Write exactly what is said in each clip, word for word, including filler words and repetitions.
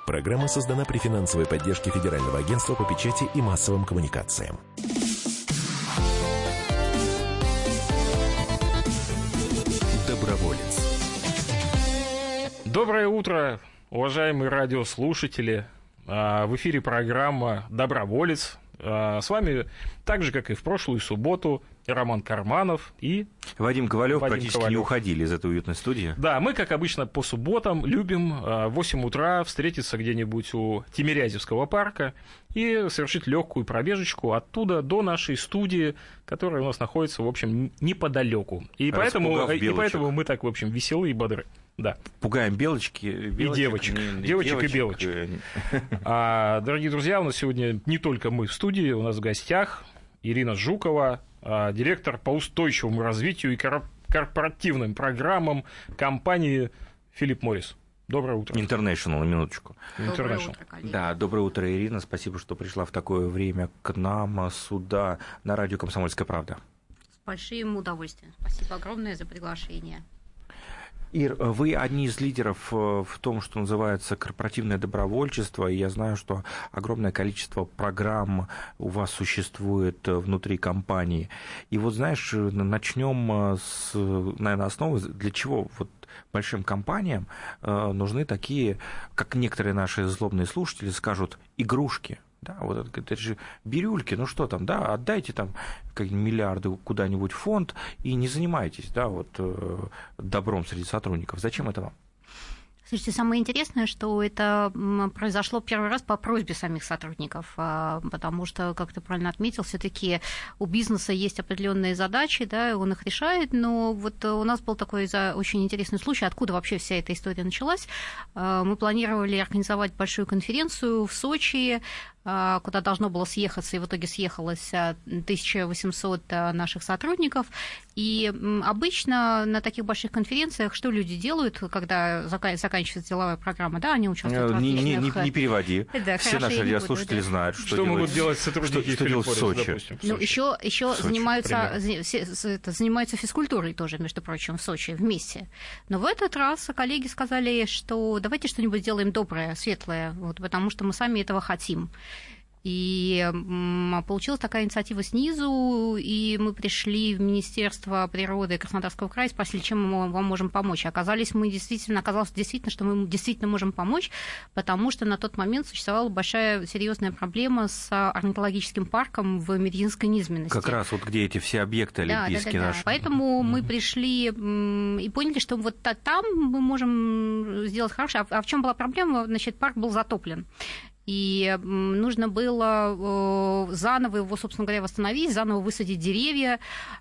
Программа создана при финансовой поддержке Федерального агентства по печати и массовым коммуникациям. Доброволец. Доброе утро, уважаемые радиослушатели. В эфире программа «Доброволец». С вами, так же, как и в прошлую субботу, Роман Карманов и Вадим Ковалев. Вадим практически Ковалев. Не уходили из этой уютной студии. Да, мы, как обычно, по субботам любим в восемь утра встретиться где-нибудь у Тимирязевского парка и совершить легкую пробежечку оттуда до нашей студии, которая у нас находится, в общем, неподалеку. И поэтому, и поэтому мы так, в общем, веселы и бодры. Да. Пугаем белочки, белочек, и девочек. Не, девочек, девочек и белочек. А, дорогие друзья, у нас сегодня не только мы в студии, у нас в гостях Ирина Жукова, директор по устойчивому развитию и корпоративным программам компании «Филипп Моррис». Доброе утро. International, на минуточку. Доброе утро, коллеги. Да, доброе утро, Ирина. Спасибо, что пришла в такое время к нам сюда, на радио «Комсомольская правда». С большим удовольствием. Спасибо огромное за приглашение. Ир, вы одни из лидеров в том, что называется корпоративное добровольчество, и я знаю, что огромное количество программ у вас существует внутри компании. И вот, знаешь, начнем с, наверное, основы, для чего вот большим компаниям нужны такие, как некоторые наши злобные слушатели скажут, игрушки. Да, вот это, это же бирюльки, ну что там, да, отдайте там миллиарды куда-нибудь в фонд и не занимайтесь, да, вот добром среди сотрудников. Зачем это вам? Слушайте, самое интересное, что это произошло первый раз по просьбе самих сотрудников, потому что, как ты правильно отметил, все-таки у бизнеса есть определенные задачи, да, он их решает, но вот у нас был такой очень интересный случай, откуда вообще вся эта история началась. Мы планировали организовать большую конференцию в Сочи, куда должно было съехаться, и в итоге съехалось тысяча восемьсот наших сотрудников. И обычно на таких больших конференциях что люди делают, когда заканчивается деловая программа? Да, они участвуют в различных... Не, не, не переводи. Да, все наши радиослушатели да. знают, что, что делать, могут делать сотрудники, что, что делать в Сочи. Допустим, в Сочи. Ну, еще, еще Сочи, занимаются, занимаются физкультурой тоже, между прочим, в Сочи вместе. Но в этот раз коллеги сказали, что давайте что-нибудь сделаем доброе, светлое, вот, потому что мы сами этого хотим. И получилась такая инициатива снизу, и мы пришли в Министерство природы Краснодарского края и спросили, чем мы вам можем помочь. Оказались мы действительно, оказалось действительно, что мы действительно можем помочь, потому что на тот момент существовала большая серьезная проблема с орнитологическим парком в Медвединской низменности. Как раз вот где эти все объекты олимпийские да, да, да, наши. Да. Поэтому mm-hmm. мы пришли и поняли, что вот там мы можем сделать хорошее. А в чем была проблема? Значит, парк был затоплен. И нужно было заново его, собственно говоря, восстановить, заново высадить деревья,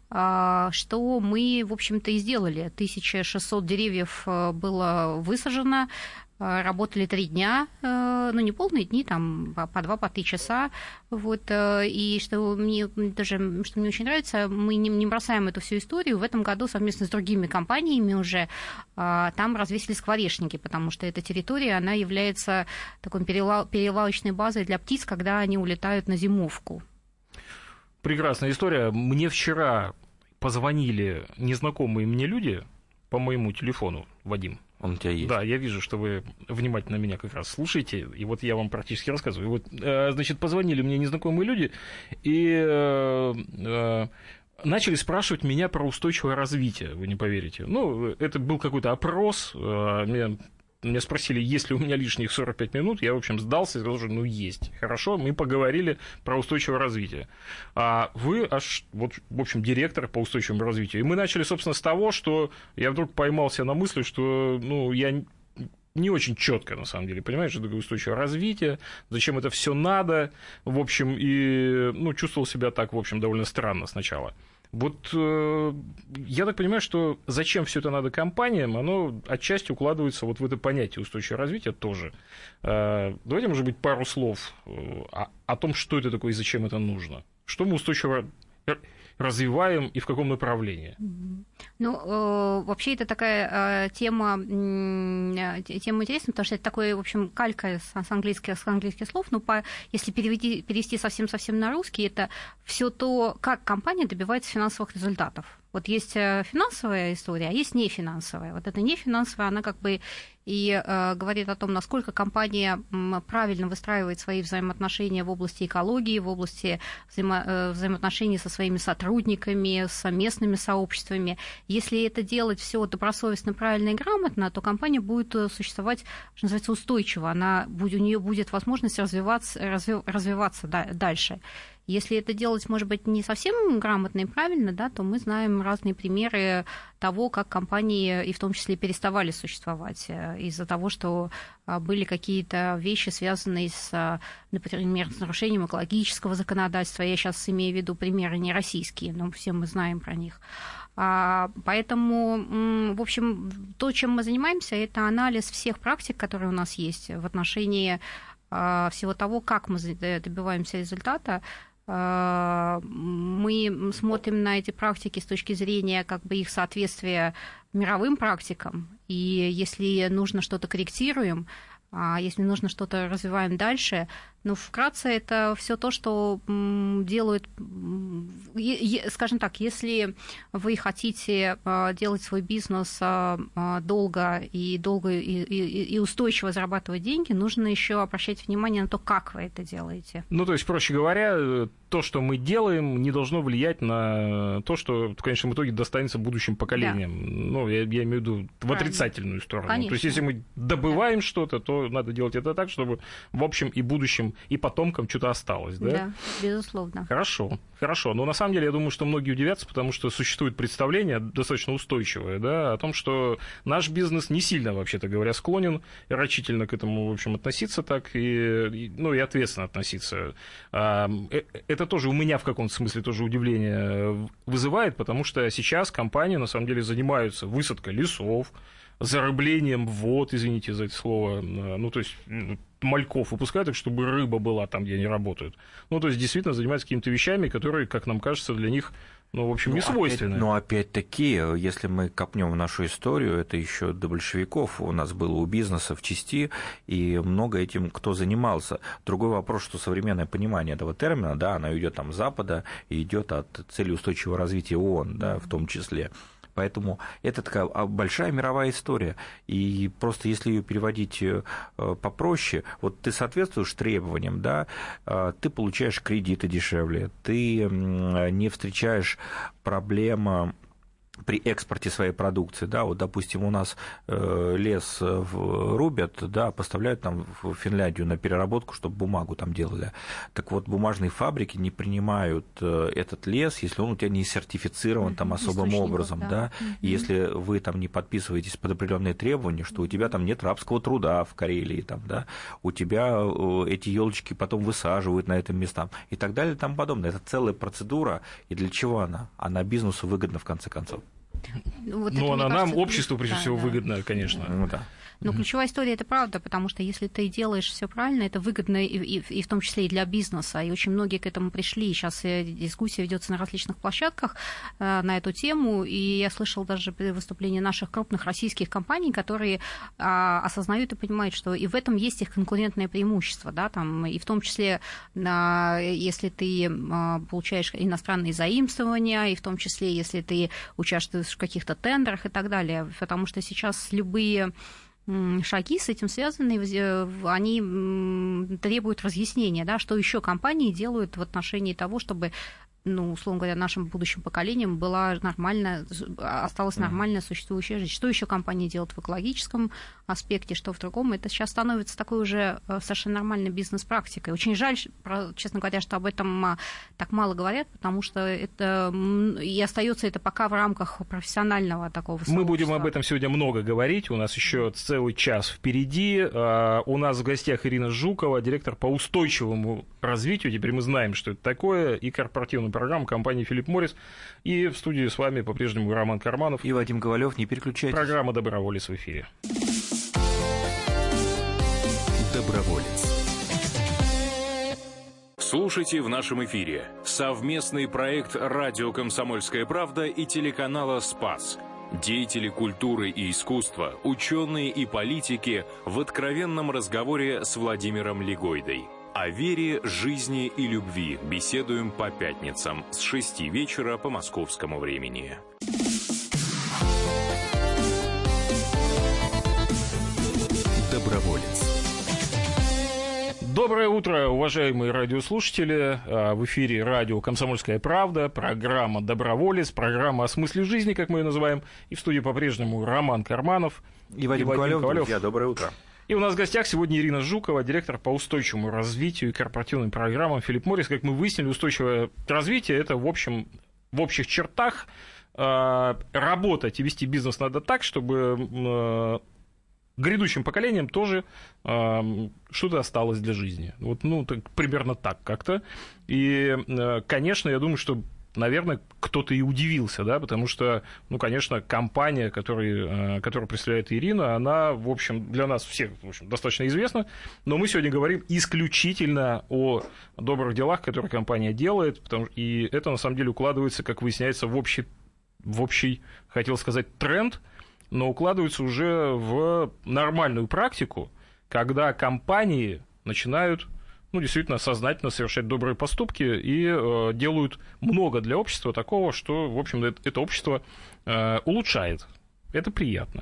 что мы, в общем-то, и сделали. тысяча шестьсот деревьев было высажено, работали три дня, ну, не полные дни, там, по два, по три часа, вот, и что мне даже, что мне очень нравится, мы не, не бросаем эту всю историю, в этом году совместно с другими компаниями уже там развесили скворечники, потому что эта территория, она является такой перелавочной базой для птиц, когда они улетают на зимовку. Прекрасная история. Мне вчера позвонили незнакомые мне люди по моему телефону, Вадим. Он у тебя есть. Да, я вижу, что вы внимательно меня как раз слушаете, и вот я вам практически рассказываю. Вот, значит, позвонили мне незнакомые люди и э, э, начали спрашивать меня про устойчивое развитие, вы не поверите. Ну, это был какой-то опрос, э, меня, меня спросили, есть ли у меня лишних сорок пять минут, я, в общем, сдался и сказал, что ну, есть. Хорошо, мы поговорили про устойчивое развитие. А вы аж, вот, в общем, директор по устойчивому развитию. И мы начали, собственно, с того, что я вдруг поймался на мысли, что, ну, я не очень четко, на самом деле, понимаешь, что такое устойчивое развитие, зачем это все надо, в общем, и, ну, чувствовал себя так, в общем, довольно странно сначала. Вот э, я так понимаю, что зачем все это надо компаниям, оно отчасти укладывается вот в это понятие устойчивого развития тоже. Э, давайте, может быть, пару слов о, о том, что это такое и зачем это нужно. Что мы устойчиво развиваем и в каком направлении? Ну, э, вообще это такая э, тема, э, тема интересная, потому что это такое, в общем, калька с, с, английских, с английских слов, но по, если перевести, перевести совсем-совсем на русский, это все то, как компания добивается финансовых результатов. Вот есть финансовая история, а есть нефинансовая. Вот эта нефинансовая, она как бы и э, говорит о том, насколько компания м, правильно выстраивает свои взаимоотношения в области экологии, в области взаимо, э, взаимоотношений со своими сотрудниками, с местными сообществами. Если это делать все добросовестно, правильно и грамотно, то компания будет существовать, что называется, устойчиво. Она, будет, у нее будет возможность развиваться, разви, развиваться да, дальше. Если это делать, может быть, не совсем грамотно и правильно, да, то мы знаем разные примеры того, как компании, и в том числе, переставали существовать из-за того, что были какие-то вещи, связанные с, например, с нарушением экологического законодательства. Я сейчас имею в виду примеры не российские, но все мы знаем про них. Поэтому, в общем, то, чем мы занимаемся, это анализ всех практик, которые у нас есть в отношении всего того, как мы добиваемся результата. Мы смотрим на эти практики с точки зрения как бы их соответствия мировым практикам, и если нужно что-то корректируем, а если нужно что-то развиваем дальше. Но вкратце это все то, что делают, скажем так, если вы хотите делать свой бизнес долго и долго и, и, и устойчиво зарабатывать деньги, нужно еще обращать внимание на то, как вы это делаете. Ну, то есть, проще говоря, то, что мы делаем, не должно влиять на то, что в конечном итоге достанется будущим поколениям. Да. Ну, я, я имею в виду в отрицательную сторону. Конечно. То есть, если мы добываем да. что-то, то надо делать это так, чтобы в общем и будущем и потомкам что-то осталось, да? Да, безусловно. Хорошо, хорошо. Но на самом деле я думаю, что многие удивятся, потому что существует представление достаточно устойчивое, да, о том, что наш бизнес не сильно, вообще-то говоря, склонен рачительно к этому, в общем, относиться так и, ну, и ответственно относиться. Это тоже у меня в каком-то смысле тоже удивление вызывает, потому что сейчас компании на самом деле занимаются высадкой лесов, зарыблением вод, извините за это слово, ну, то есть мальков выпускают, так чтобы рыба была там, где они работают. Ну, то есть действительно занимаются какими-то вещами, которые, как нам кажется, для них, ну, в общем, не свойственны. Но опять-таки, если мы копнем в нашу историю, это еще до большевиков у нас было у бизнеса в части, и много этим кто занимался. Другой вопрос, что современное понимание этого термина, да, оно идет там с Запада и идет от цели устойчивого развития ООН, да, в том числе. Поэтому это такая большая мировая история. И просто если ее переводить попроще, вот ты соответствуешь требованиям, да, ты получаешь кредиты дешевле, ты не встречаешь проблем при экспорте своей продукции, да, вот, допустим, у нас лес рубят, да, поставляют там в Финляндию на переработку, чтобы бумагу там делали. Так вот, бумажные фабрики не принимают этот лес, если он у тебя не сертифицирован там особым образом, да, да? И если вы там не подписываетесь под определенные требования, что у тебя там нет рабского труда в Карелии, там, да, у тебя эти елочки потом высаживают на этом местах и так далее и тому подобное. Это целая процедура, и для чего она? Она бизнесу выгодна в конце концов. Вот ну, она нам, кажется, обществу, прежде да, всего, да. выгодна, конечно. Ну, да. Но ключевая история – это правда, потому что если ты делаешь все правильно, это выгодно и, и, и в том числе и для бизнеса. И очень многие к этому пришли. Сейчас дискуссия ведется на различных площадках э, на эту тему. И я слышала даже выступления наших крупных российских компаний, которые э, осознают и понимают, что и в этом есть их конкурентное преимущество. Да, там, и в том числе, э, если ты э, получаешь иностранные заимствования, и в том числе, если ты участвуешь в каких-то тендерах и так далее. Потому что сейчас любые шаги с этим связаны, они требуют разъяснения, да, что еще компании делают в отношении того, чтобы, ну, условно говоря, нашим будущим поколениям была нормально, осталась нормальная существующая жизнь. Что еще компании делают в экологическом аспекте, что в другом, это сейчас становится такой уже совершенно нормальной бизнес-практикой. Очень жаль, честно говоря, что об этом так мало говорят, потому что это и остается это пока в рамках профессионального такого сообщества. Мы будем об этом сегодня много говорить, у нас еще целый час впереди. У нас в гостях Ирина Жукова, директор по устойчивому развитию, теперь мы знаем, что это такое, и корпоративную программу компании «Филипп Моррис». И в студии с вами по-прежнему Роман Карманов. И Вадим Ковалев, не переключайтесь. Программа «Доброволец» в эфире. Доброволец. Слушайте в нашем эфире совместный проект «Радио Комсомольская правда» и телеканала «Спас». Деятели культуры и искусства, ученые и политики в откровенном разговоре с Владимиром Лигойдой. О вере, жизни и любви беседуем по пятницам с шести вечера по московскому времени. Доброволец. Доброе утро, уважаемые радиослушатели. В эфире радио «Комсомольская правда», программа «Доброволец», программа о смысле жизни, как мы ее называем. И в студии по-прежнему Роман Карманов и Вадим, и Вадим Ковалев. Ковалев. Друзья, доброе утро. И у нас в гостях сегодня Ирина Жукова, директор по устойчивому развитию и корпоративным программам Филипп Моррис. Как мы выяснили, устойчивое развитие – это, в общем, в общих чертах э, работать и вести бизнес надо так, чтобы э, грядущим поколениям тоже э, что-то осталось для жизни. Вот, ну, так, примерно так как-то. И, э, конечно, я думаю, что наверное, кто-то и удивился, да, потому что, ну, конечно, компания, который, которую представляет Ирина, она, в общем, для нас всех, в общем, достаточно известна, но мы сегодня говорим исключительно о добрых делах, которые компания делает, потому, и это, на самом деле, укладывается, как выясняется, в общий, в общий, хотел сказать, тренд, но укладывается уже в нормальную практику, когда компании начинают, ну, действительно, сознательно совершать добрые поступки и э, делают много для общества такого, что, в общем, это, это общество э, улучшает. Это приятно.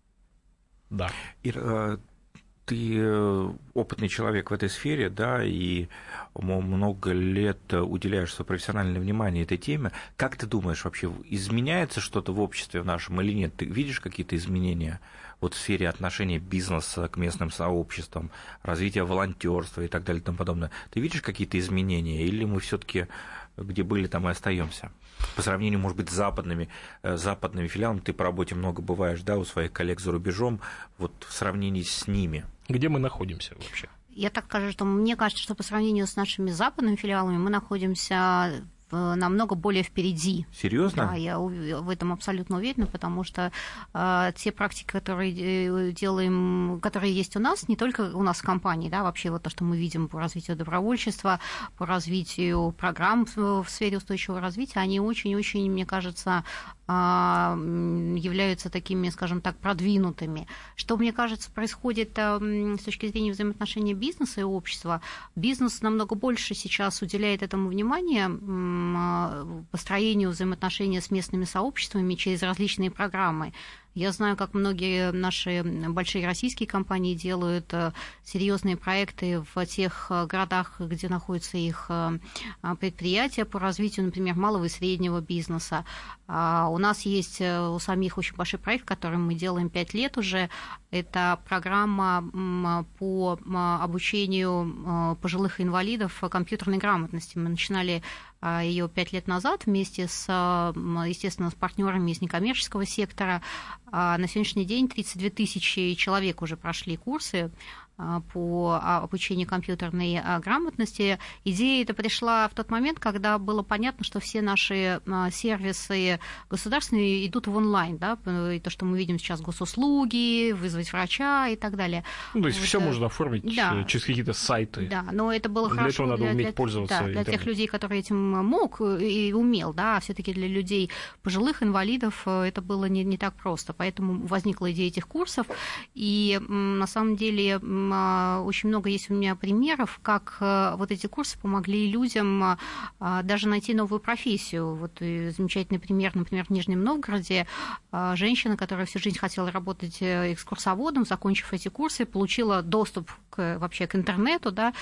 Да. Ир, э, ты опытный человек в этой сфере, да, и много лет уделяешь свое профессиональное внимание этой теме. Как ты думаешь, вообще изменяется что-то в обществе в нашем или нет? Ты видишь какие-то изменения вот в сфере отношения бизнеса к местным сообществам, развития волонтерства и так далее и тому подобное? Ты видишь какие-то изменения, или мы все-таки где были, там и остаемся? По сравнению, может быть, с западными, западными филиалами, ты по работе много бываешь, да, у своих коллег за рубежом, вот в сравнении с ними. Где мы находимся вообще? Я так скажу, что мне кажется, что по сравнению с нашими западными филиалами мы находимся намного более впереди. Серьезно? Да, я в этом абсолютно уверена, потому что э, те практики, которые делаем, которые есть у нас, не только у нас в компании, да, вообще вот то, что мы видим по развитию добровольчества, по развитию программ в, в сфере устойчивого развития, они очень-очень, мне кажется, э, являются такими, скажем так, продвинутыми. Что, мне кажется, происходит э, с точки зрения взаимоотношений бизнеса и общества. Бизнес намного больше сейчас уделяет этому внимания, построению взаимоотношений с местными сообществами через различные программы. Я знаю, как многие наши большие российские компании делают серьезные проекты в тех городах, где находятся их предприятия по развитию, например, малого и среднего бизнеса. У нас есть у самих очень большой проект, который мы делаем пять лет уже. Это программа по обучению пожилых инвалидов компьютерной грамотности. Мы начинали ее пять лет назад вместе с, естественно, с партнерами из некоммерческого сектора. На сегодняшний день тридцать две тысячи человек уже прошли курсы по обучению компьютерной грамотности. Идея эта пришла в тот момент, когда было понятно, что все наши сервисы государственные идут в онлайн, да, и то, что мы видим сейчас, госуслуги, вызвать врача и так далее. Ну, то есть вот. все можно оформить да. через какие-то сайты. Да, но это было для хорошо этого надо для, уметь для, пользоваться да, для тех людей, которые этим мог и умел, да, а все-таки для людей пожилых инвалидов это было не, не так просто. Поэтому возникла идея этих курсов, и на самом деле очень много есть у меня примеров, как вот эти курсы помогли людям даже найти новую профессию. Вот замечательный пример, например, в Нижнем Новгороде женщина, которая всю жизнь хотела работать экскурсоводом, закончив эти курсы, получила доступ к, вообще к интернету, да,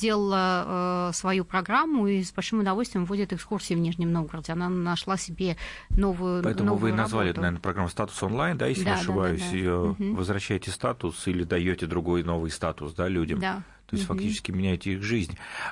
сделала свою программу и с большим удовольствием вводит экскурсии в Нижнем Новгороде. Она нашла себе новую Поэтому новую вы назвали, работу. наверное, программу «Статус онлайн», да, если да, не ошибаюсь, да, да, да. Ее Угу. возвращаете статус или даете другой новый статус, да, людям. Да. То есть угу. фактически меняете их жизнь.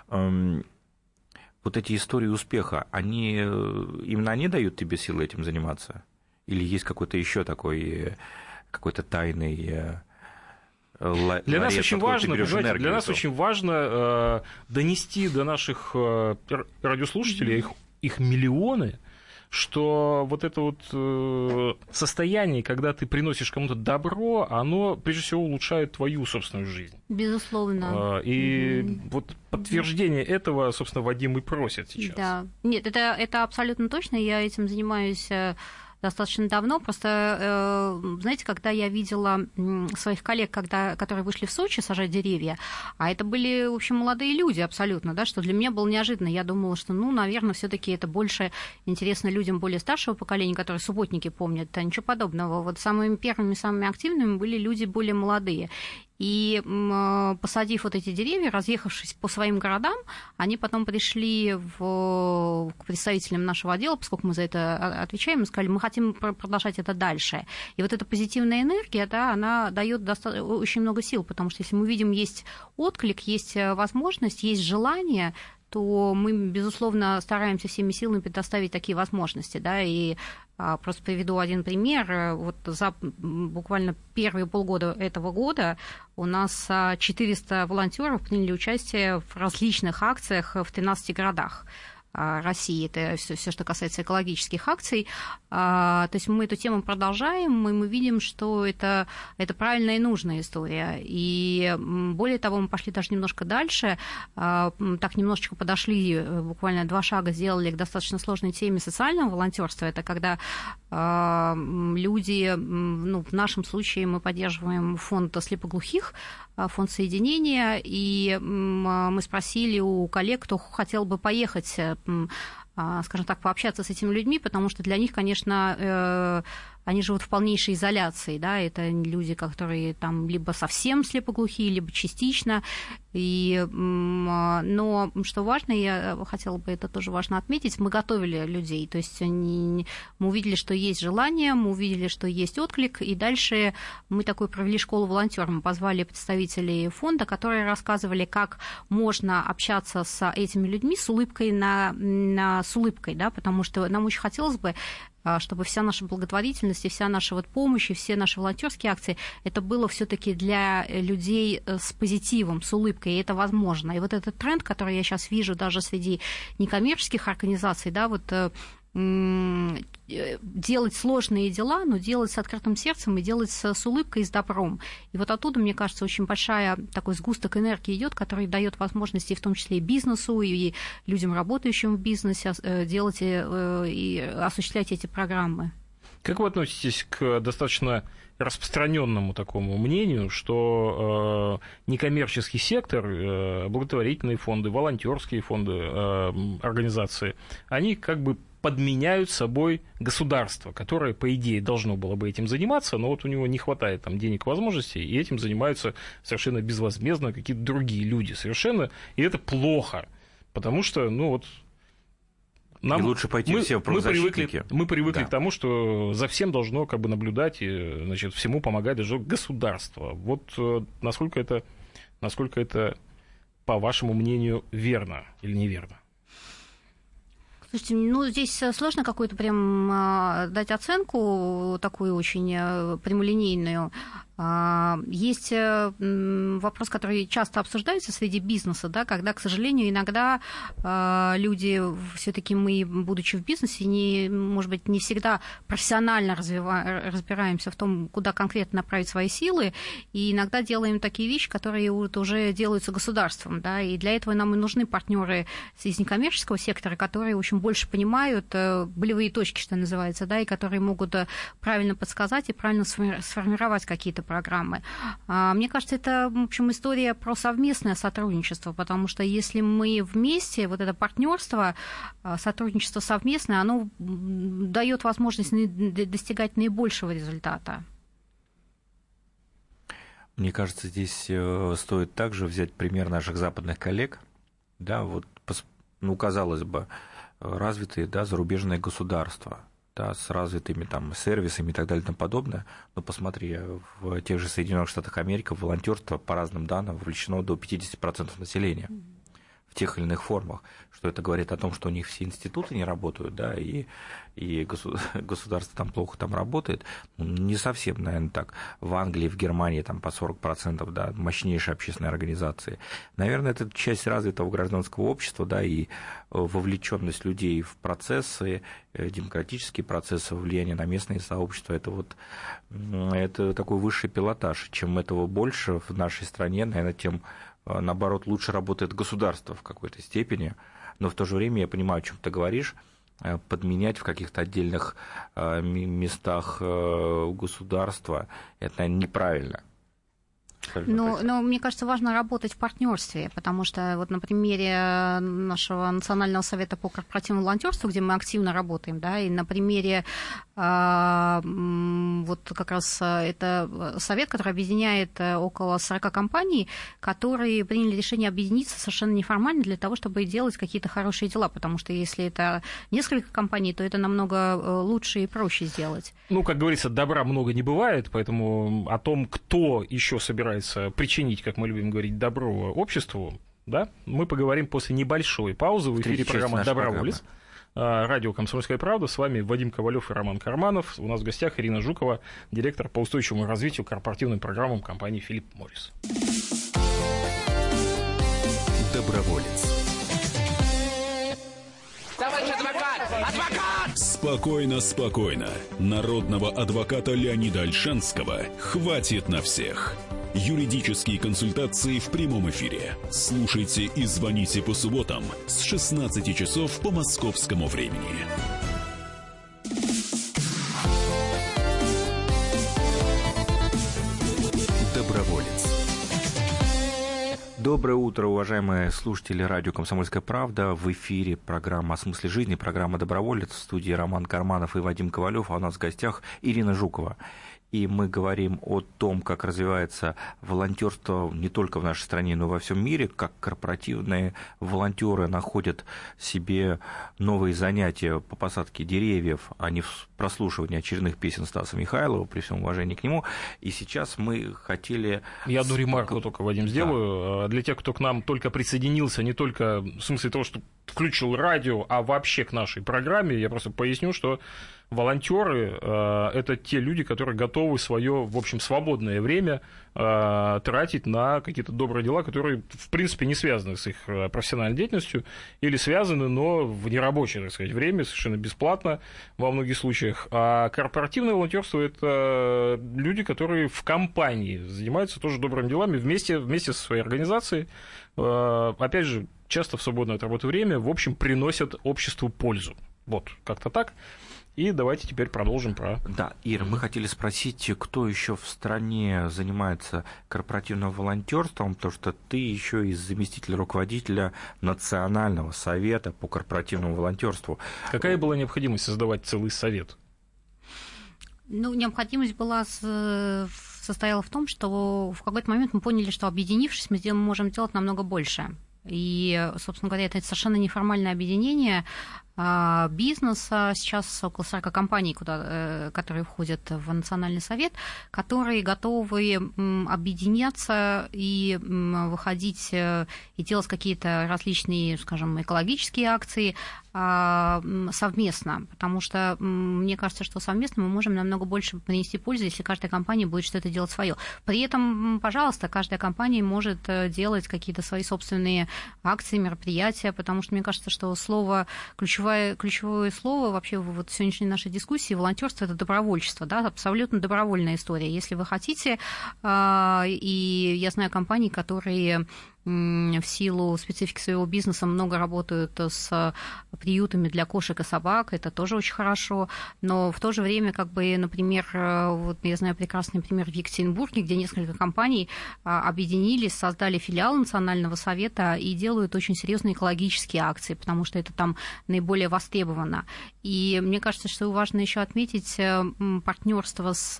Вот эти истории успеха, они именно они дают тебе силы этим заниматься? Или есть какой-то еще такой какой-то тайный ларец, для нас очень важно, энергию, для нас то. очень важно э, донести до наших э, радиослушателей, их, их миллионы, что вот это вот э, состояние, когда ты приносишь кому-то добро, оно прежде всего улучшает твою собственную жизнь. Безусловно. Э, и угу. вот подтверждение этого, собственно, Вадим и просит сейчас. Да. Нет, это, это абсолютно точно. Я этим занимаюсь достаточно давно. Просто, знаете, когда я видела своих коллег, когда, которые вышли в Сочи сажать деревья, а это были, в общем, молодые люди абсолютно, да, что для меня было неожиданно. Я думала, что, ну, наверное, все-таки это больше интересно людям более старшего поколения, которые субботники помнят, а ничего подобного. Вот самыми первыми, самыми активными были люди более молодые. И посадив вот эти деревья, разъехавшись по своим городам, они потом пришли в, к представителям нашего отдела, поскольку мы за это отвечаем, и сказали, мы хотим продолжать это дальше. И вот эта позитивная энергия, да, она дает доста- очень много сил, потому что если мы видим, есть отклик, есть возможность, есть желание, то мы, безусловно, стараемся всеми силами предоставить такие возможности, да, и а, просто приведу один пример. Вот за буквально первые полгода этого года у нас четыреста волонтеров приняли участие в различных акциях в тринадцати городах России. Это все, все, что касается экологических акций. То есть мы эту тему продолжаем, и мы видим, что это, это правильная и нужная история. И более того, мы пошли даже немножко дальше, так немножечко подошли, буквально два шага сделали к достаточно сложной теме социального волонтерства. Это когда люди, ну, в нашем случае мы поддерживаем фонд слепоглухих, фонд соединения, и мы спросили у коллег, кто хотел бы поехать, скажем так, пообщаться с этими людьми, потому что для них, конечно, они живут в полнейшей изоляции, да, это люди, которые там либо совсем слепоглухие, либо частично, и, но что важно, я хотела бы это тоже важно отметить, мы готовили людей, то есть они, мы увидели, что есть желание, мы увидели, что есть отклик, и дальше мы такую провели школу волонтеров, мы позвали представителей фонда, которые рассказывали, как можно общаться с этими людьми с улыбкой на, на с улыбкой, да, потому что нам очень хотелось бы, чтобы вся наша благотворительность и вся наша вот помощь, и все наши волонтерские акции, это было все-таки для людей с позитивом, с улыбкой, и это возможно. И вот этот тренд, который я сейчас вижу даже среди некоммерческих организаций, да, вот делать сложные дела, но делать с открытым сердцем и делать с, с улыбкой и с добром. И вот оттуда, мне кажется, очень большая такой сгусток энергии идет, который дает возможности в том числе и бизнесу, и людям, работающим в бизнесе, делать и, и осуществлять эти программы. Как вы относитесь к достаточно распространенному такому мнению, что э, некоммерческий сектор, э, благотворительные фонды, волонтерские фонды, э, организации, они как бы подменяют собой государство, которое, по идее, должно было бы этим заниматься, но вот у него не хватает там денег, возможностей, и этим занимаются совершенно безвозмездно какие-то другие люди совершенно, и это плохо, потому что, ну вот, нам, и лучше пойти мы, все в правозащитники. Мы привыкли, мы привыкли да. к тому, что за всем должно как бы наблюдать и, значит, всему помогать даже государство. Вот насколько это, насколько это, по вашему мнению, верно или неверно? Слушайте, ну здесь сложно какую-то прям дать оценку такую очень прямолинейную. Есть вопрос, который часто обсуждается среди бизнеса, да, когда, к сожалению, иногда люди, все-таки мы, будучи в бизнесе, не, может быть, не всегда профессионально развиваем, разбираемся в том, куда конкретно направить свои силы, и иногда делаем такие вещи, которые уже делаются государством, да, и для этого нам и нужны партнеры из некоммерческого сектора, которые очень больше понимают болевые точки, что называется, да, и которые могут правильно подсказать и правильно сформировать какие-то программы. Мне кажется, это, в общем, история про совместное сотрудничество, потому что если мы вместе, вот это партнерство, сотрудничество совместное, оно дает возможность достигать наибольшего результата. Мне кажется, здесь стоит также взять пример наших западных коллег, да, вот, ну, казалось бы, развитые, да, зарубежные государства, да, с развитыми там сервисами и так далее и тому подобное. Но посмотри, в тех же Соединенных Штатах Америки в волонтерство, по разным данным, вовлечено до пятьдесят процентов населения в тех или иных формах, что это говорит о том, что у них все институты не работают, да, и, и государство там плохо там работает. Не совсем, наверное, так. В Англии, в Германии там по сорок процентов, да, мощнейшие общественные организации. Наверное, это часть развитого гражданского общества, да, и вовлеченность людей в процессы, демократические процессы, влияние на местные сообщества, это вот это такой высший пилотаж. Чем этого больше в нашей стране, наверное, тем, наоборот, лучше работает государство в какой-то степени. Но в то же время я понимаю, о чем ты говоришь. подменять в каких-то отдельных местах государства, это, наверное, неправильно. Ну, но мне кажется, важно работать в партнерстве, потому что вот на примере нашего Национального совета по корпоративному волонтерству, где мы активно работаем, да, и на примере э, вот как раз это совет, который объединяет около сорок компаний, которые приняли решение объединиться совершенно неформально для того, чтобы делать какие-то хорошие дела, потому что если это несколько компаний, то это намного лучше и проще сделать. Ну, как говорится, добра много не бывает, поэтому о том, кто еще собирается причинить, как мы любим говорить, добро обществу, да, мы поговорим после небольшой паузы в эфире программы «Доброволец». Радио «Комсомольская правда». С вами Вадим Ковалев и Роман Карманов. У нас в гостях Ирина Жукова, директор по устойчивому развитию корпоративным программам компании «Филипп Моррис». Доброволец. Товарищ адвокат! Адвокат! Спокойно, спокойно. Народного адвоката Леонида Ольшанского хватит на всех. Юридические консультации в прямом эфире. Слушайте и звоните по субботам с шестнадцати часов по московскому времени. Доброволец. Доброе утро, уважаемые слушатели радио «Комсомольская правда». В эфире программа «О смысле жизни», программа «Доброволец». В студии Роман Карманов и Вадим Ковалев, а у нас в гостях Ирина Жукова. И мы говорим о том, как развивается волонтерство не только в нашей стране, но и во всем мире, как корпоративные волонтеры находят себе новые занятия по посадке деревьев, а не в прослушивании очередных песен Стаса Михайлова, при всем уважении к нему. И сейчас мы хотели... Я одну ремарку только, Вадим, сделаю. Да. Для тех, кто к нам только присоединился, не только в смысле того, что включил радио, а вообще к нашей программе, я просто поясню, что волонтеры э, – это те люди, которые готовы свое, в общем, свободное время э, тратить на какие-то добрые дела, которые, в принципе, не связаны с их профессиональной деятельностью или связаны, но в нерабочее, так сказать, время, совершенно бесплатно во многих случаях. А корпоративное волонтерство – это люди, которые в компании занимаются тоже добрыми делами вместе, вместе со своей организацией. Э, опять же, часто в свободное от работы время, в общем, приносят обществу пользу. Вот, как-то так. И давайте теперь продолжим про... Да, Ира, мы хотели спросить, кто еще в стране занимается корпоративным волонтерством, потому что ты еще и заместитель руководителя Национального совета по корпоративному волонтерству. Какая была необходимость создавать целый совет? Ну, необходимость была состояла в том, что в какой-то момент мы поняли, что объединившись, мы можем делать намного больше. И, собственно говоря, это совершенно неформальное объединение бизнеса, сейчас около сорок компаний, куда, которые входят в Национальный совет, которые готовы объединяться и выходить и делать какие-то различные, скажем, экологические акции совместно, потому что мне кажется, что совместно мы можем намного больше принести пользу, если каждая компания будет что-то делать свое. При этом, пожалуйста, каждая компания может делать какие-то свои собственные акции, мероприятия, потому что мне кажется, что слово ключевое Ключевое слово вообще вот в сегодняшней нашей дискуссии волонтерство – это добровольчество, да, абсолютно добровольная история. Если вы хотите, и я знаю компании, которые в силу специфики своего бизнеса много работают с приютами для кошек и собак, это тоже очень хорошо, но в то же время, как бы, например, вот я знаю прекрасный пример в Екатеринбурге, где несколько компаний объединились, создали филиал Национального совета и делают очень серьезные экологические акции, потому что это там наиболее востребовано. И мне кажется, что важно еще отметить партнерство с,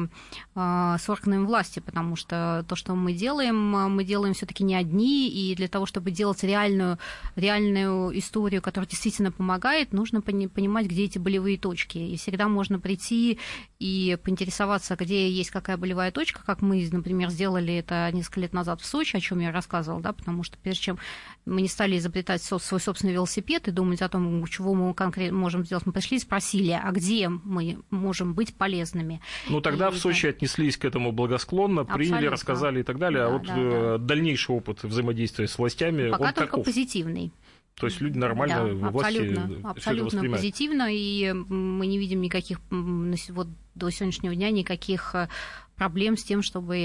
с органами власти, потому что то, что мы делаем, мы делаем все-таки не одни, и для того, чтобы делать реальную, реальную историю, которая действительно помогает, нужно понимать, где эти болевые точки. И всегда можно прийти и поинтересоваться, где есть какая болевая точка, как мы, например, сделали это несколько лет назад в Сочи, о чем я рассказывала, да, потому что прежде чем мы не стали изобретать свой собственный велосипед и думать о том, чего мы конкретно можем сделать, мы пришли и спросили, а где мы можем быть полезными. Ну, тогда и, в Сочи да. отнеслись к этому благосклонно, приняли, Абсолютно. рассказали и так далее, да, а вот да, да. дальнейший опыт взаимодействия с властями, пока он только каков? Позитивный. То есть люди нормально да, в области абсолютно, абсолютно позитивно, и мы не видим никаких, вот до сегодняшнего дня, никаких проблем с тем, чтобы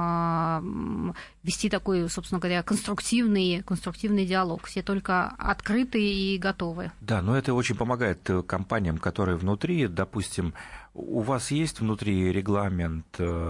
вести такой, собственно говоря, конструктивный, конструктивный диалог. Все только открыты и готовы. Да, но это очень помогает компаниям, которые внутри, допустим, у вас есть внутри регламент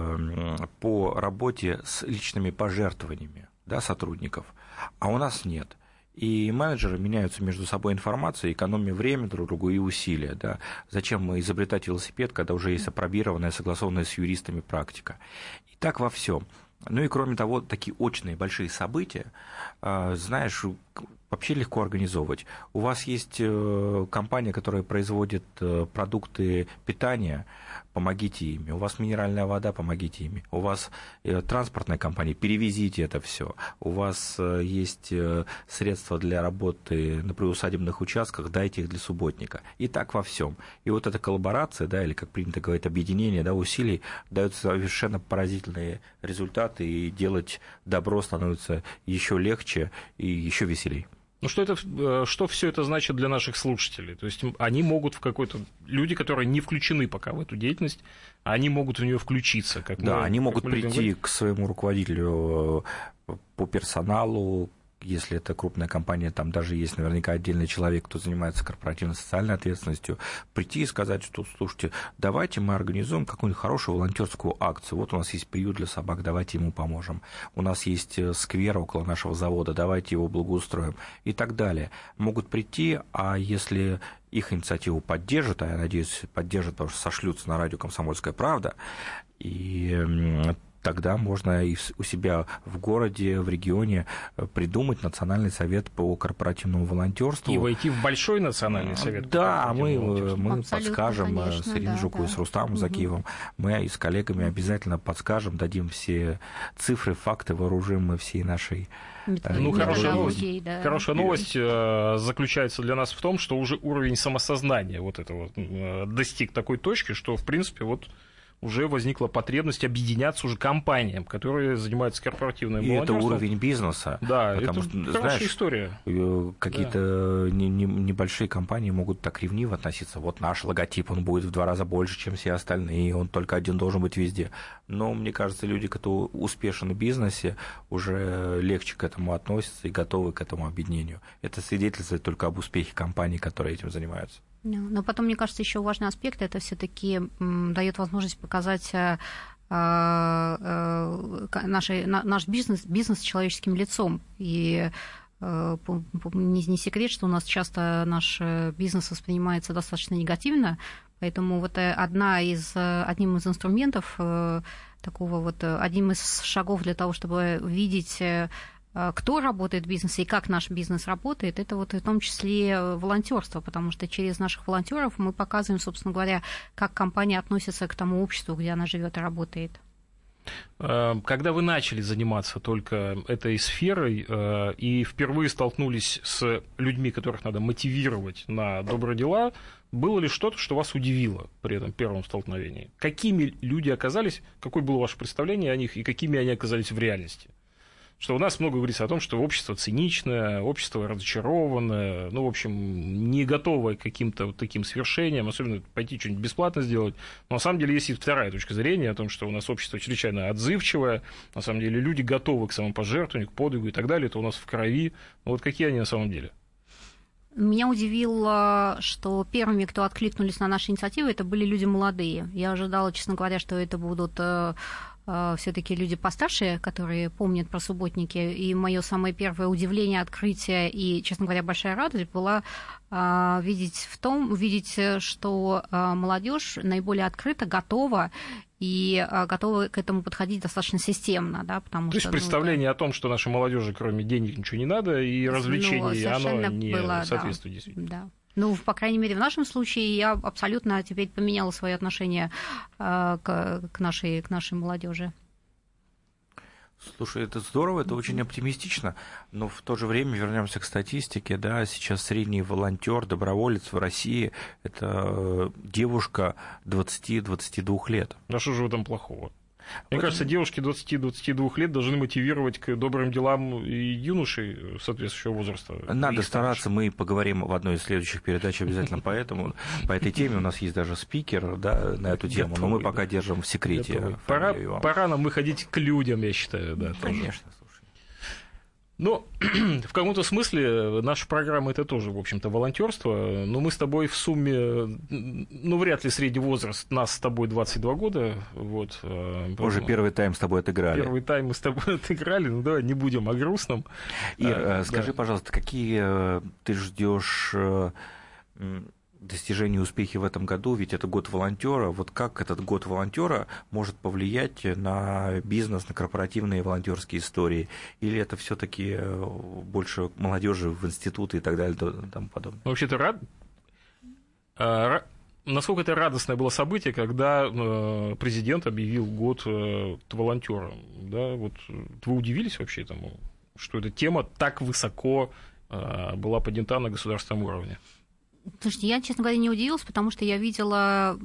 по работе с личными пожертвованиями, да, сотрудников, а у нас нет. И менеджеры меняются между собой информацией, экономя время друг другу и усилия. Да? Зачем изобретать велосипед, когда уже есть апробированная, согласованная с юристами практика? И так во всем. Ну и кроме того, такие очные большие события, знаешь, вообще легко организовывать. У вас есть компания, которая производит продукты питания, помогите ими. У вас минеральная вода, помогите ими. У вас транспортная компания, перевезите это все. У вас есть средства для работы на приусадебных участках, дайте их для субботника. И так во всем. И вот эта коллаборация, да, или как принято говорить, объединение, да, усилий дает совершенно поразительные результаты, и делать добро становится еще легче и еще веселей. Ну, что, это, что все это значит для наших слушателей? То есть они могут в какой-то... Люди, которые не включены пока в эту деятельность, они могут в нее включиться. Как да, мы, они могут мы прийти к своему руководителю по персоналу, если это крупная компания, там даже есть наверняка отдельный человек, кто занимается корпоративной социальной ответственностью, прийти и сказать, что, слушайте, давайте мы организуем какую-нибудь хорошую волонтерскую акцию. Вот у нас есть приют для собак, давайте ему поможем. У нас есть сквер около нашего завода, давайте его благоустроим и так далее. Могут прийти, а если их инициативу поддержат, а я надеюсь, поддержат, потому что сошлются на радио «Комсомольская правда», и тогда можно и у себя в городе, в регионе придумать национальный совет по корпоративному волонтерству. И войти в большой национальный совет. Да, мы, мы подскажем конечно, с Ириной да, Жуковой, да. с Рустамом угу. Закиевым. Мы и с коллегами обязательно подскажем, дадим все цифры, факты, вооружим мы всей нашей... Ну, хорошая новость, людей, да. хорошая новость заключается для нас в том, что уже уровень самосознания вот этого достиг такой точки, что, в принципе, вот уже возникла потребность объединяться уже компаниям, которые занимаются корпоративным и волонтерством. Это уровень бизнеса. Да, потому это что, хорошая знаешь, история. Какие-то да. не, не, небольшие компании могут так ревниво относиться. Вот наш логотип, он будет в два раза больше, чем все остальные, и он только один должен быть везде. Но, мне кажется, люди, кто успешен в бизнесе, уже легче к этому относятся и готовы к этому объединению. Это свидетельствует только об успехе компаний, которые этим занимаются. Но потом, мне кажется, еще важный аспект, это все-таки дает возможность показать наш, наш бизнес, бизнес с человеческим лицом. И не секрет, что у нас часто наш бизнес воспринимается достаточно негативно, поэтому вот одна из, одним из инструментов, такого вот, одним из шагов для того, чтобы видеть, кто работает в бизнесе и как наш бизнес работает, это вот в том числе волонтерство, потому что через наших волонтеров мы показываем, собственно говоря, как компания относится к тому обществу, где она живет и работает. Когда вы начали заниматься только этой сферой и впервые столкнулись с людьми, которых надо мотивировать на добрые дела, было ли что-то, что вас удивило при этом первом столкновении? Какими люди оказались, какое было ваше представление о них и какими они оказались в реальности? Что у нас много говорится о том, что общество циничное, общество разочарованное, ну, в общем, не готовое к каким-то вот таким свершениям, особенно пойти что-нибудь бесплатно сделать. Но на самом деле есть и вторая точка зрения о том, что у нас общество чрезвычайно отзывчивое, на самом деле люди готовы к самопожертвованию, к подвигу и так далее, это у нас в крови. Но вот какие они на самом деле? Меня удивило, что первыми, кто откликнулись на наши инициативы, это были люди молодые. Я ожидала, честно говоря, что это будут все-таки люди постарше, которые помнят про субботники. И мое самое первое удивление, открытие и, честно говоря, большая радость была а, видеть в том, увидеть, что а, молодежь наиболее открыто, готова и а, готова к этому подходить достаточно системно, да, потому То что... есть представление ну, о том, что нашей молодежи кроме денег ничего не надо, и развлечений, ну, оно не было, соответствует да, действительно. Да. Ну, по крайней мере, в нашем случае я абсолютно теперь поменяла свое отношение э, к, к, нашей, к нашей молодежи. Слушай, это здорово, это очень оптимистично, но в то же время вернемся к статистике, да, сейчас средний волонтер, доброволец в России – это девушка двадцати-двадцати двух лет. Да что же в этом плохого? Мне вот кажется, это... девушки двадцати-двадцати двух лет должны мотивировать к добрым делам и юношей соответствующего возраста. Надо стараться, мы поговорим в одной из следующих передач обязательно по этому. По этой теме у нас есть даже спикер, да, на эту тему, но мы пока держим в секрете. Пора, пора нам выходить к людям, я считаю. Да, конечно. Ну, в каком-то смысле наша программа — это тоже, в общем-то, волонтерство. Но мы с тобой в сумме, ну, вряд ли средний возраст, нас с тобой двадцать два года. Вот. Уже первый тайм с тобой отыграли. Первый тайм мы с тобой отыграли, ну давай не будем о грустном. Ир, а, скажи, да. пожалуйста, какие ты ждешь достижения и успехи в этом году, ведь это год волонтера. Вот как этот год волонтера может повлиять на бизнес, на корпоративные волонтерские истории? Или это все-таки больше молодежи в институты и так далее и тому подобное? Вообще-то рад. А, насколько это радостное было событие, когда президент объявил год волонтера. Да? Вот вы удивились вообще тому, что эта тема так высоко была поднята на государственном уровне? Слушайте, я, честно говоря, не удивилась, потому что я видела,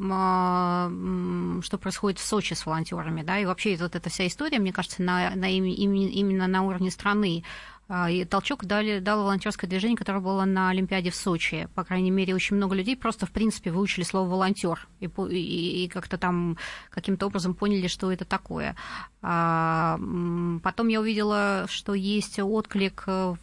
что происходит в Сочи с волонтерами, да, и вообще вот эта вся история, мне кажется, на, на, именно на уровне страны. И толчок дали, дало волонтерское движение, которое было на Олимпиаде в Сочи. По крайней мере, очень много людей просто, в принципе, выучили слово «волонтер» и, и, и как-то там каким-то образом поняли, что это такое. А, потом я увидела, что есть отклик, в,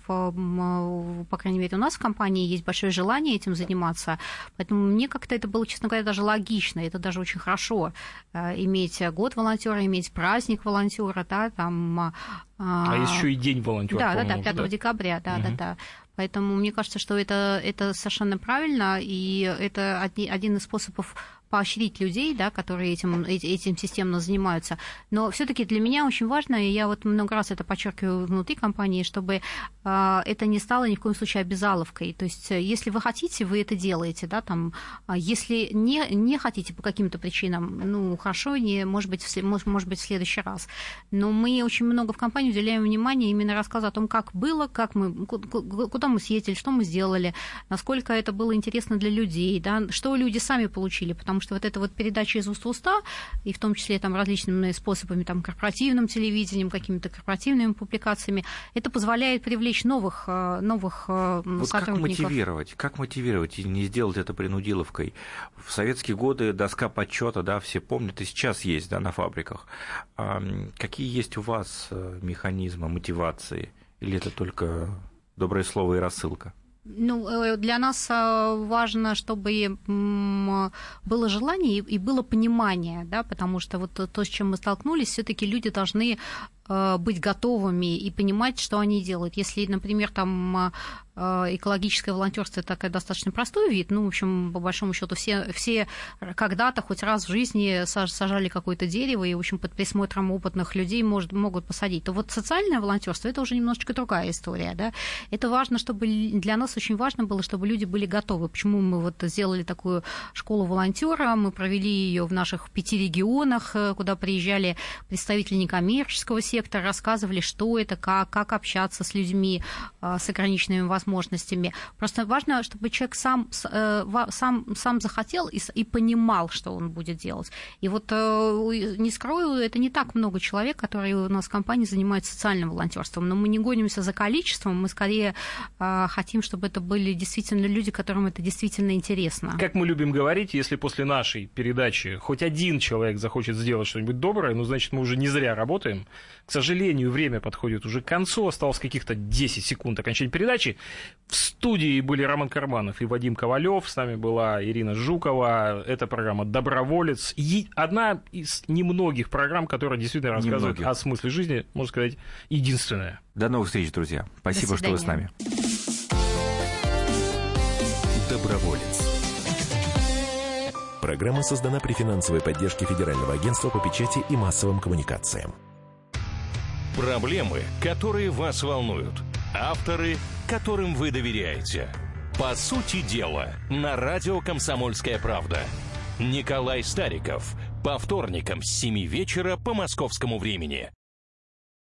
по крайней мере, у нас в компании есть большое желание этим заниматься. Поэтому мне как-то это было, честно говоря, даже логично. Это даже очень хорошо иметь год волонтера, иметь праздник волонтера, да, там... А, а есть еще и день волонтера. Да, да, да, пятого декабря, да, угу. да, да. Поэтому мне кажется, что это, это совершенно правильно, и это один из способов поощрить людей, да, которые этим, этим системно занимаются. Но все-таки для меня очень важно, и я вот много раз это подчеркиваю внутри компании, чтобы э, это не стало ни в коем случае обязаловкой. То есть, если вы хотите, вы это делаете, да, там, если не, не хотите по каким-то причинам, ну, хорошо, не, может быть, в, может, может быть, в следующий раз. Но мы очень много в компании уделяем внимание именно рассказу о том, как было, как мы, куда мы съездили, что мы сделали, насколько это было интересно для людей, да, что люди сами получили, потому Потому что вот эта вот передача из уст в уста, и в том числе там различными способами, там, корпоративным телевидением, какими-то корпоративными публикациями, это позволяет привлечь новых, новых вот сотрудников. Как мотивировать? Как мотивировать и не сделать это принудиловкой? В советские годы доска подсчета, да, все помнят, и сейчас есть, да, на фабриках. А какие есть у вас механизмы мотивации? Или это только доброе слово и рассылка? Ну, для нас важно, чтобы было желание и было понимание, да, потому что вот то, с чем мы столкнулись, все-таки люди должны быть готовыми и понимать, что они делают. Если, например, там экологическое волонтерство — это такой достаточно простой вид, ну, в общем, по большому счету все, все когда-то хоть раз в жизни сажали какое-то дерево и, в общем, под присмотром опытных людей может, могут посадить, то вот социальное волонтерство — это уже немножечко другая история, да. Это важно, чтобы для нас очень важно было, чтобы люди были готовы. Почему мы вот сделали такую школу волонтера, мы провели ее в наших пяти регионах, куда приезжали представители некоммерческого сектора, рассказывали, что это, как, как общаться с людьми с ограниченными возможностями. возможностями. Просто важно, чтобы человек сам, сам, сам захотел и, и понимал, что он будет делать. И вот, не скрою, это не так много человек, которые у нас в компании занимаются социальным волонтерством, но мы не гонимся за количеством, мы скорее хотим, чтобы это были действительно люди, которым это действительно интересно. Как мы любим говорить, если после нашей передачи хоть один человек захочет сделать что-нибудь доброе, ну, значит, мы уже не зря работаем. К сожалению, время подходит уже к концу, осталось каких-то десять секунд окончания передачи. В студии были Роман Карманов и Вадим Ковалев, с нами была Ирина Жукова. Это программа «Доброволец». И одна из немногих программ, которая действительно рассказывает немногих. О смысле жизни, можно сказать, единственная. До новых встреч, друзья. Спасибо, что вы с нами. Доброволец. Программа создана при финансовой поддержке Федерального агентства по печати и массовым коммуникациям. Проблемы, которые вас волнуют. Авторы, которым вы доверяете. По сути дела, на радио «Комсомольская правда». Николай Стариков. По вторникам с семи вечера по московскому времени.